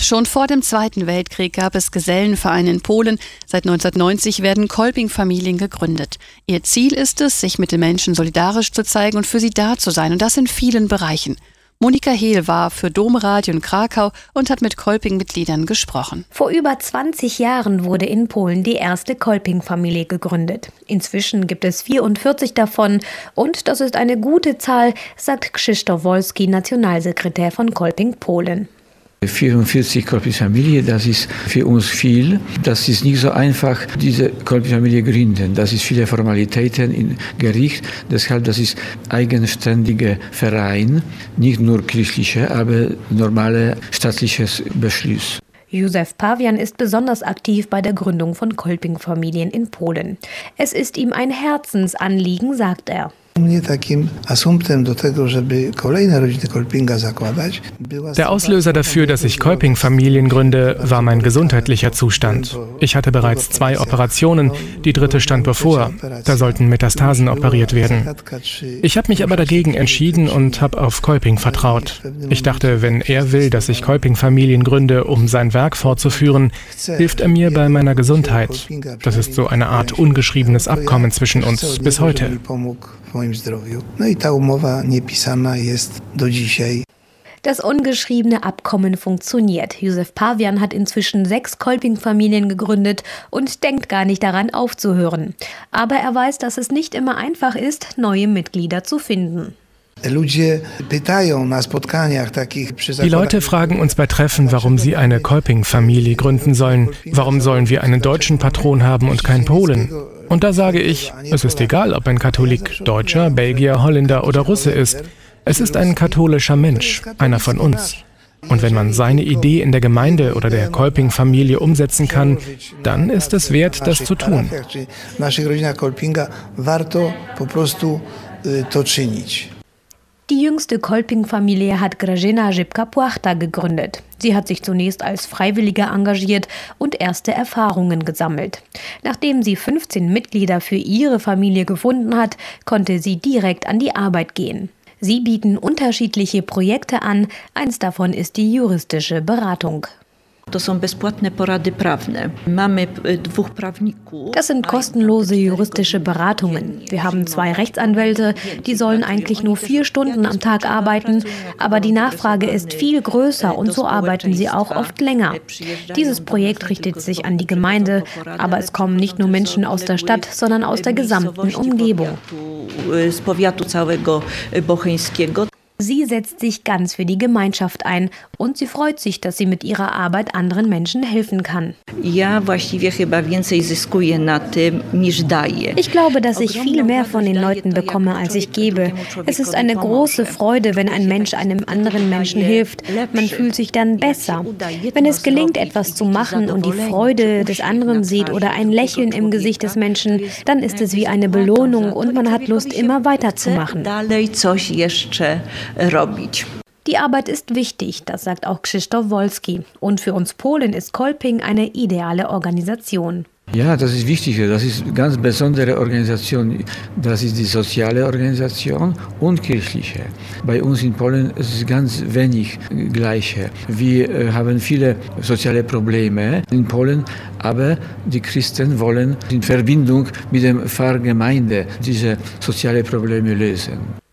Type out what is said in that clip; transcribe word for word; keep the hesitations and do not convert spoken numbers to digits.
Schon vor dem Zweiten Weltkrieg gab es Gesellenvereine in Polen. Seit neunzehnhundertneunzig werden Kolping-Familien gegründet. Ihr Ziel ist es, sich mit den Menschen solidarisch zu zeigen und für sie da zu sein. Und das in vielen Bereichen. Monika Hehl war für Domradio in Krakau und hat mit Kolping-Mitgliedern gesprochen. Vor über zwanzig Jahren wurde in Polen die erste Kolping-Familie gegründet. Inzwischen gibt es vierundvierzig davon und das ist eine gute Zahl, sagt Krzysztof Wolski, Nationalsekretär von Kolping Polen. vierundvierzig Kolping-Familien, das ist für uns viel. Das ist nicht so einfach, diese Kolping-Familie gründen. Das ist viele Formalitäten im Gericht. Deshalb, das ist eigenständiger Verein, nicht nur kirchliche, aber normale staatliches Beschluss. Józef Pawian ist besonders aktiv bei der Gründung von Kolping-Familien in Polen. Es ist ihm ein Herzensanliegen, sagt er. Der Auslöser dafür, dass ich Kolping-Familien gründe, war mein gesundheitlicher Zustand. Ich hatte bereits zwei Operationen, die dritte stand bevor. Da sollten Metastasen operiert werden. Ich habe mich aber dagegen entschieden und habe auf Kolping vertraut. Ich dachte, wenn er will, dass ich Kolping-Familien gründe, um sein Werk fortzuführen, hilft er mir bei meiner Gesundheit. Das ist so eine Art ungeschriebenes Abkommen zwischen uns bis heute. Das ungeschriebene Abkommen funktioniert. Józef Pawian hat inzwischen sechs Kolping-Familien gegründet und denkt gar nicht daran aufzuhören. Aber er weiß, dass es nicht immer einfach ist, neue Mitglieder zu finden. Die Leute fragen uns bei Treffen, warum sie eine Kolping-Familie gründen sollen. Warum sollen wir einen deutschen Patron haben und keinen Polen? Und da sage ich, es ist egal, ob ein Katholik Deutscher, Belgier, Holländer oder Russe ist. Es ist ein katholischer Mensch, einer von uns. Und wenn man seine Idee in der Gemeinde oder der Kolping-Familie umsetzen kann, dann ist es wert, das zu tun. Die jüngste Kolping-Familie hat Grażyna Szybka-Płachta gegründet. Sie hat sich zunächst als Freiwillige engagiert und erste Erfahrungen gesammelt. Nachdem sie fünfzehn Mitglieder für ihre Familie gefunden hat, konnte sie direkt an die Arbeit gehen. Sie bieten unterschiedliche Projekte an. Eins davon ist die juristische Beratung. Das sind kostenlose juristische Beratungen. Wir haben zwei Rechtsanwälte, die sollen eigentlich nur vier Stunden am Tag arbeiten, aber die Nachfrage ist viel größer und so arbeiten sie auch oft länger. Dieses Projekt richtet sich an die Gemeinde, aber es kommen nicht nur Menschen aus der Stadt, sondern aus der gesamten Umgebung. Sie setzt sich ganz für die Gemeinschaft ein und sie freut sich, dass sie mit ihrer Arbeit anderen Menschen helfen kann. Ich glaube, dass ich viel mehr von den Leuten bekomme, als ich gebe. Es ist eine große Freude, wenn ein Mensch einem anderen Menschen hilft. Man fühlt sich dann besser. Wenn es gelingt, etwas zu machen und die Freude des anderen sieht oder ein Lächeln im Gesicht des Menschen, dann ist es wie eine Belohnung und man hat Lust, immer weiterzumachen. Die Arbeit ist wichtig, das sagt auch Krzysztof Wolski. Und für uns Polen ist Kolping eine ideale Organisation. Ja, das ist wichtig. Das ist eine ganz besondere Organisation. Das ist die soziale Organisation und kirchliche. Bei uns in Polen ist es ganz wenig Gleiche. Wir haben viele soziale Probleme in Polen, aber die Christen wollen in Verbindung mit der Pfarrgemeinde diese sozialen Probleme lösen.